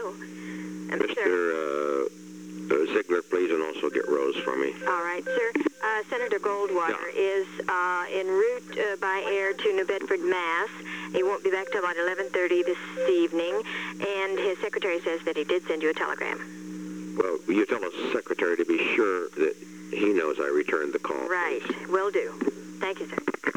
do. And Mr. Ziegler, please, and also get Rose for me. All right, sir. Senator Goldwater is en route by air to New Bedford, Mass. He won't be back till about 11:30 this evening, and his secretary says that he did send you a telegram. Well, you tell his secretary to be sure that he knows I returned the call. Right. Please. Will do. Thank you, sir.